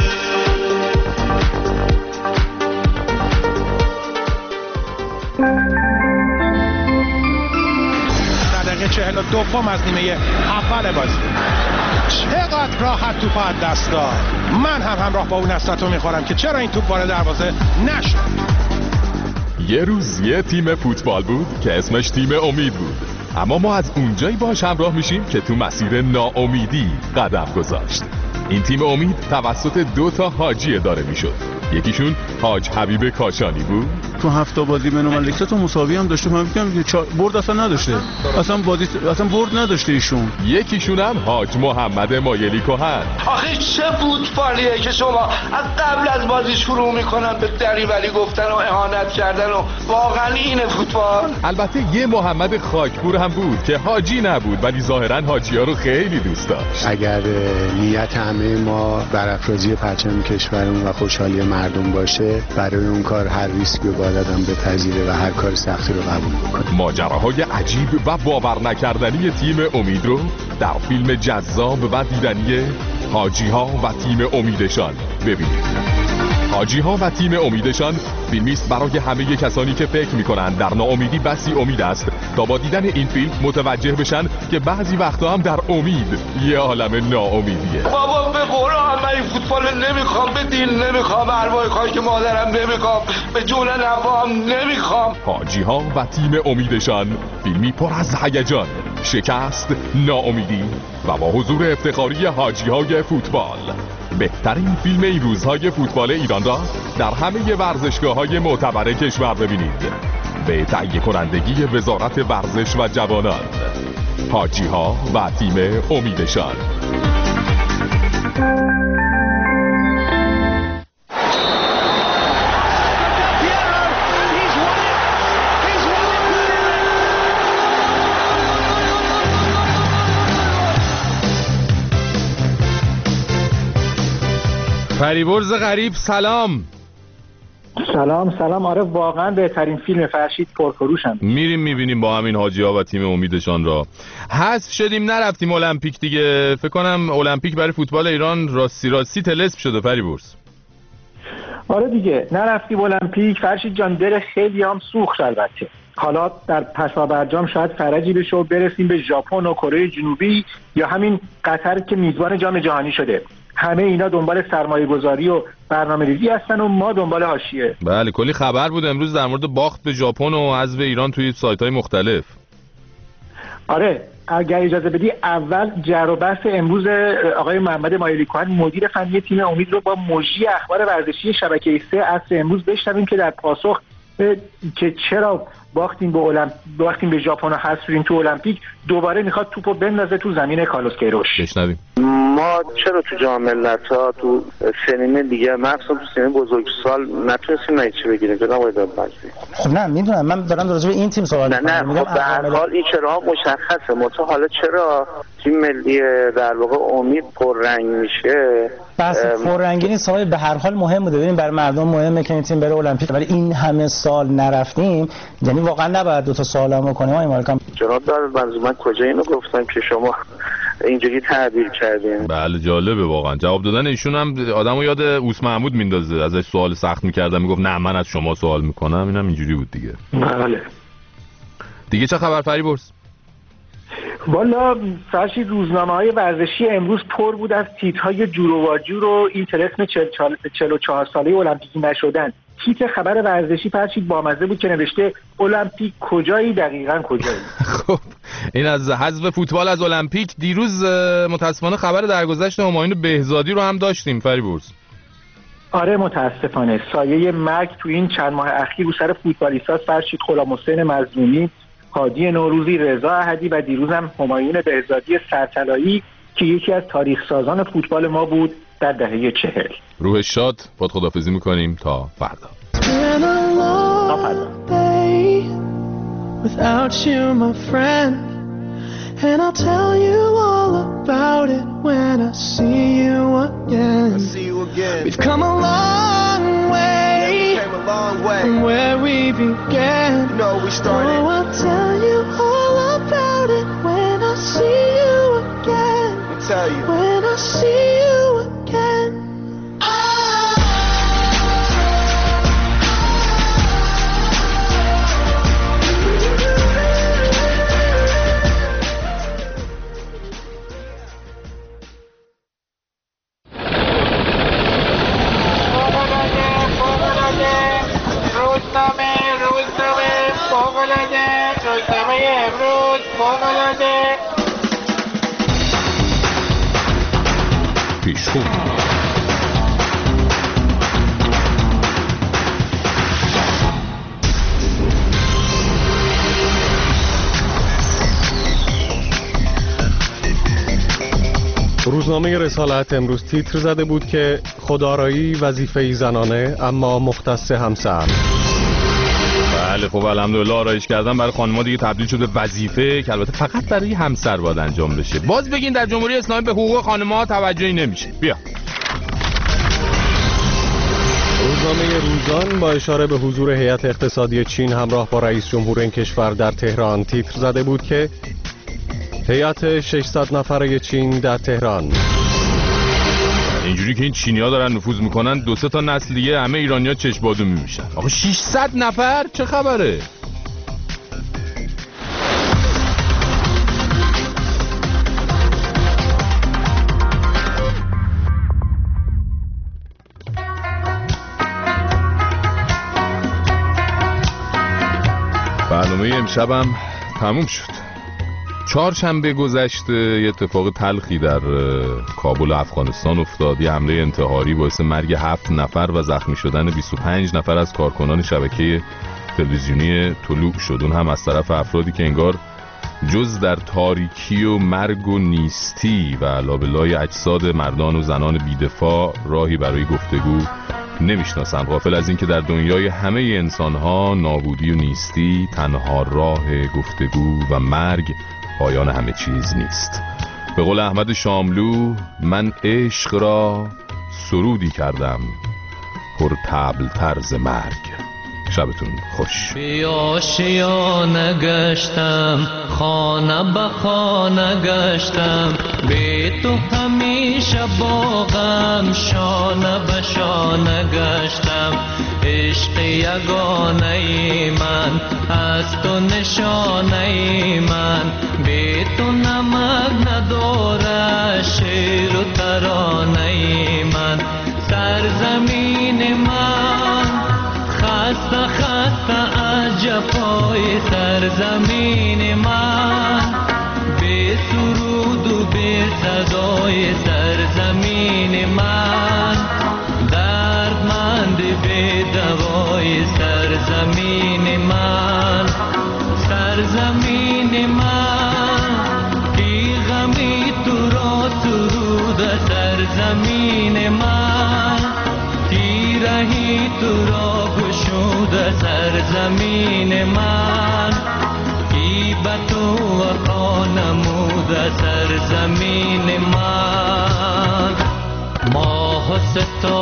دقیقه 42 از نیمه اول بازی چقدر راحت توپ از دست داد. من هم همراه با اون حسرتو میخورم که چرا این توپ وارد دروازه نشد. یه روز یه تیم فوتبال بود که اسمش تیم امید بود، اما ما از اونجایی باش همراه میشیم که تو مسیر ناامیدی قدم گذاشت. این تیم امید توسط 2 حاجی اداره میشد. یکیشون حاج حبیب کاشانی بود. تو 7 بازی بین المللی تو مساوی هم داشته، من میگم که برد اصلا نداشته، اصلا برد نداشته ایشون. یکیشون هم حاج محمد مایلی کهن. آخه چه فوتبالیه که شما از قبل از بازی شروع میکنن به دریوری گفتن و اهانت کردن و واقعا اینه فوتبال؟ البته یه محمد خاکپور هم بود که حاجی نبود ولی ظاهرا حاجی‌ها رو خیلی دوست داشت. اگر نیت همه ما برافرازی پرچم کشورمون و خوشحالی مردم باشه، برای اون کار هر ریسکی رو باید آدم بپذیره و هر کار سختی رو قبول بکنه. ماجراهای عجیب و باور نکردنی تیم امید رو در فیلم جذاب و دیدنی حاجی‌ها و تیم امیدشان ببینید. حاجی‌ها و تیم امیدشان فیلمی است برای همه کسانی که فکر می‌کنند در ناامیدی بسی امید است تا با دیدن این فیلم متوجه بشن که بعضی وقتا هم در امید یه عالم ناامیدیه. بابا به قرآن من این فوتبال نمیخوام، به دین نمیخوام، ارواح خاک مادرم نمیخوام، به جون نوام نمیخوام. حاجی‌ها و تیم امیدشان فیلمی پر از هیجان، شکست، ناامیدی و با حضور افتخاری حاجی‌های فوتبال. بهترین فیلم این روزهای فوتبال ایران را در همه ورزشگاه‌های معتبر کشور ببینید به تهیه کنندگی وزارت ورزش و جوانان. حاجی‌ها و تیم امیدشان. فریبرز غریب سلام. سلام. آره واقعا بهترین فیلم فرشید پرفروشم. میریم میبینیم با همین حاجی‌ها و تیم امیدشان را. حذف شدیم نرفتیم المپیک دیگه. فکر کنم المپیک برای فوتبال ایران راستی طلسم شده فریبرز. آره دیگه نرفتیم المپیک فرشید جان، دل خیلی هم سوخت. البته حالا در پسا برجام شاید فرجی بشه و برسیم به ژاپن و کره جنوبی یا همین قطر که میزبان جام جهانی شده. همه اینا دنبال سرمایه گذاری و برنامه ریزی هستن و ما دنبال حاشیه. بله کلی خبر بود امروز در مورد باخت به ژاپن و حذف ایران توی سایت‌های مختلف. آره اگر اجازه بدی اول جر و بحث امروز آقای محمد مایلی کهن مدیر فنی تیم امید رو با مجری اخبار ورزشی شبکه 3 عصر امروز بشنویم که در پاسخ که چرا باختیم به ژاپن و حذف شدیم تو المپیک دوباره میخواد توپو بندازه تو زمین کارلوس کیروش. بشنویم. ما چرا تو جام ملت‌ها تو سنین دیگه مخصوصا تو سنین بزرگسال نتونستیم چی بگیریم جناب آقای دادبازی؟ خب نه میدونم، من دارم راجع به این تیم سوال می‌کنم. خب به هر حال این چرا مشخصه، متأ حالا چرا تیم ملی در واقع امید پررنگ میشه؟ بس پررنگی نیست آقای، به هر حال مهم بوده. ببین برای مردم مهمه که این تیم بره المپیک، ولی این همه سال نرفتیم، یعنی واقعا نباید دو تا سوالم بکنیم آقای مالکم. جناب من کجا اینو گفتم که شما اینجوری تعبیر کردین؟ بله جالبه واقعا جواب دادن ایشون هم آدمو یاد اوس محمود میندازه. ازش سوال سخت می‌کردم میگفت نه من از شما سوال میکنم. اینم اینجوری بود دیگه. بله. دیگه چه خبر فریبرز؟ والا فرشید روزنامه‌های ورزشی امروز پر بود از تیترهای جور و واجور و این طرفم 44 ساله المپیکی نشدن. تیتر خبر ورزشی فرشید بامزه بود که نوشته المپیک کجایی دقیقاً کجایی. خب این از حذف فوتبال از المپیک. دیروز متاسفانه خبر درگذشت همایون بهزادی رو هم داشتیم فریبرز. آره متاسفانه سایه مرگ تو این چند ماه اخیر رو سر فوتبالیست‌ها فرشید غلامحسین مظلومی، هادی نوروزی، رضا احدی و دیروز هم همایون بهزادی سرطلایی که یکی از تاریخ سازان فوتبال ما بود در دهه 40. روح شاد. با خداحافظی می‌کنیم تا فردا. Without you, my friend, and I'll tell you all about it when I see you again. We've come a long way from where we began. We started. Oh, I'll tell you all about it when I see you again. I'll tell you when I see you again. روزنامه رسالت امروز تیتر زده بود که خودآرایی وظیفه‌ای زنانه اما مختص همسر. بله خب الحمدلله آرایش کردن برای خانم‌ها دیگه تبدیل شده به وظیفه که البته فقط برای همسر باید انجام بشه. باز بگین در جمهوری اسلامی به حقوق خانم‌ها توجهی نمیشه. بیا. روزنامه روزان با اشاره به حضور هیئت اقتصادی چین همراه با رئیس جمهور این کشور در تهران تیتر زده بود که هیئت 600 نفره چین در تهران. اینجوری که این چینی‌ها دارن نفوذ میکنن 2-3 تا نسل دیگه همه ایرانی‌ها چشم‌بادو میمیشن. آقا 600 نفر چه خبره؟ برنامه امشبم تموم شد. چهارشنبه گذشته یه اتفاق تلخی در کابل افغانستان افتاد. یه حمله انتحاری باعث مرگ 7 نفر و زخمی شدن 25 نفر از کارکنان شبکه تلویزیونی طلوع شد. اون هم از طرف افرادی که انگار جز در تاریکی و مرگ و نیستی و لابلای اجساد مردان و زنان بیدفاع راهی برای گفتگو نمیشناسن. غافل از این که در دنیای همه انسانها نابودی و نیستی تنها راه گفتگو و مرگ پایان همه چیز نیست. به قول احمد شاملو من عشق را سرودی کردم پر طبل طرز مرگ. شبتون خوش. آشیانه گشتم خانه به خانه گشتم بی تو همیشه با غم شانه به شانه گشتم عشق یگانه من از تو نشانه من بی تو نمک نداره شعر و ترانه من سرزمین من خسته خسته از جفای سرزمین من بی سرود و بی صدای سرزمین من دردمند بی دوای سرزمین من سرزمین من بی غمی تو را سرود سرزمین من تیرهی تو را گشود سرزمین من غیبت و وفا نمود سرزمین من ماه و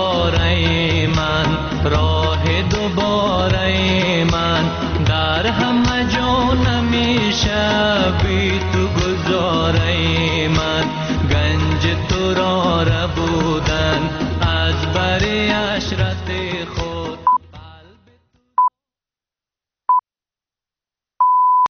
ستاره من راه دوباره من در هم تو